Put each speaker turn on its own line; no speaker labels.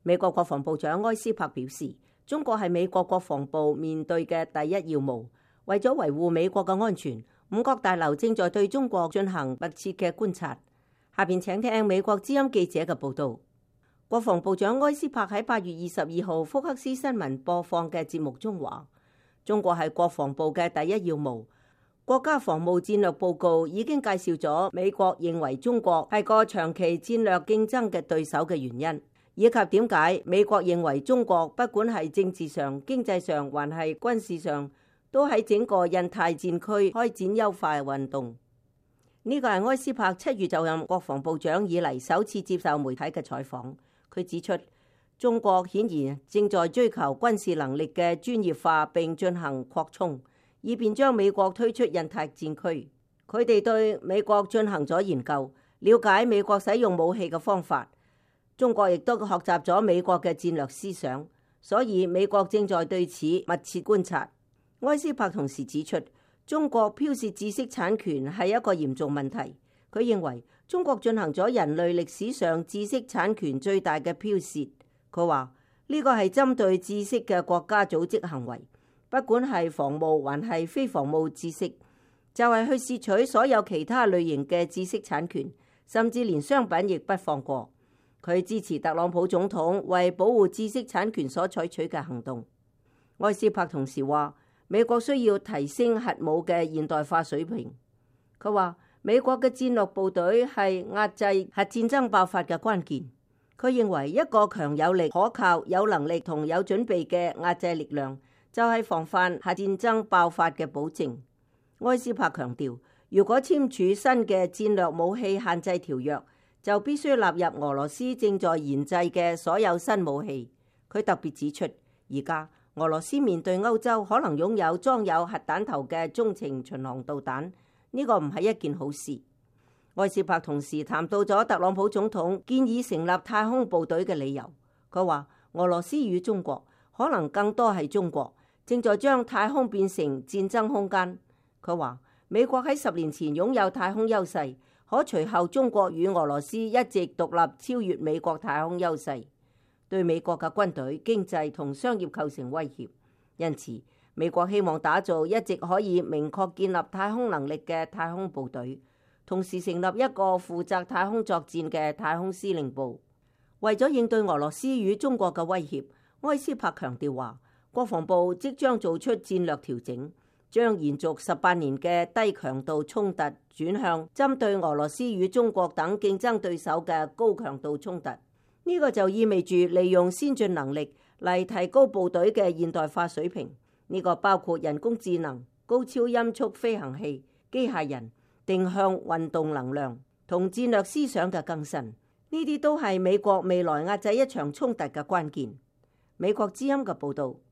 美國國防部長埃斯珀表示，中國係美國國防部面對嘅第一要務。為咗維護美國嘅安全，五角大樓正在對中國進行密切嘅觀察。下邊請聽美國之音記者嘅報道。國防部長埃斯珀喺8月22號福克斯新聞播放嘅節目中話，中國係國防部嘅第一要務。國家防務戰略報告已經介紹咗美國認為中國係個長期戰略競爭嘅對手嘅原因，以及點解美國認為中國不管係政治上、經濟上還係軍事上，都喺整個印太戰區開展優化運動。呢個係埃斯珀7月就任國防部長以嚟首次接受媒體嘅採訪。佢指出，中國顯然正在追求軍事能力嘅專業化並進行擴充，以便將美國推出印太戰區。佢哋對美國進行咗研究，了解美國使用武器嘅方法。中國亦都學習咗美國嘅戰略思想，所以美國正在對此密切觀察。埃斯珀同時指出，中國剽竊知識產權係一個嚴重問題。佢認為中國進行咗人類歷史上知識產權最大嘅剽竊。佢話呢個係針對知識嘅國家組織行為，不管係防務還係非防務知識，就係去竊取所有其他類型嘅知識產權，甚至連商品亦不放過。佢支持特朗普總統為保護知識產權所採取嘅行動。埃斯珀同時話，美國需要提升核武嘅現代化水平。佢話美國嘅戰略部隊係壓制核戰爭爆發嘅關鍵。佢認為一個強有力、可靠、有能力同有準備嘅壓制力量，就係防範核戰爭爆發嘅保證。埃斯珀強調，如果簽署新嘅戰略武器限制條約，就必須納入俄羅斯正在研製嘅所有新武器。佢特別指出，而家俄羅斯面對歐洲可能擁有裝有核彈頭嘅中程巡航導彈，呢個唔係一件好事。埃斯珀同時談到咗特朗普總統建議成立太空部隊嘅理由。佢話俄羅斯與中國，可能更多係中國，正在將太空變成戰爭空間。佢話美國喺10年前擁有太空優勢，可隨後中國與俄羅斯一直獨立超越美國太空優勢，對美國嘅軍隊、經濟同商業構成威脅。因此，美國希望打造一直可以明確建立太空能力嘅太空部隊，同時成立一個負責太空作戰嘅太空司令部。為咗應對俄羅斯與中國嘅威脅，埃斯珀強調話，國防部即將做出戰略調整，將延續18年嘅低強度衝突轉向針對俄羅斯與中國等競爭對手嘅高強度衝突。呢個就意味住利用先進能力嚟提高部隊嘅現代化水平。呢個包括人工智能、高超音速飛行器、機械人、定向運動能量同戰略思想嘅更新。呢啲都係美國未來壓制一場衝突嘅關鍵。美國之音嘅報導。